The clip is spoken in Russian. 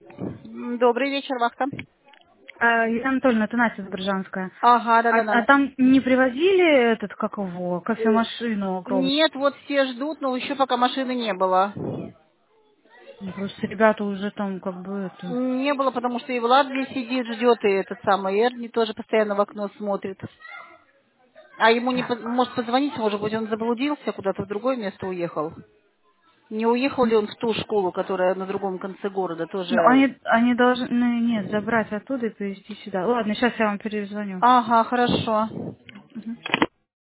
Добрый вечер, вахта. Елена Анатольевна, это Настя Доброжанская. Ага, А да-да-да. там не привозили как его, кофемашину огромную? Нет, вот все ждут, но еще пока машины не было. Ну, просто ребята уже там это... Не было, потому что и Влад здесь сидит, ждет, и этот самый Эрни тоже постоянно в окно смотрит. А ему не может позвонить, может быть, он заблудился, куда-то в другое место уехал. Не уехал ли он в ту школу, которая на другом конце города, Ну, тоже... они должны, нет, забрать оттуда и привезти сюда. Ладно, сейчас я вам перезвоню. Ага, хорошо. Мгм.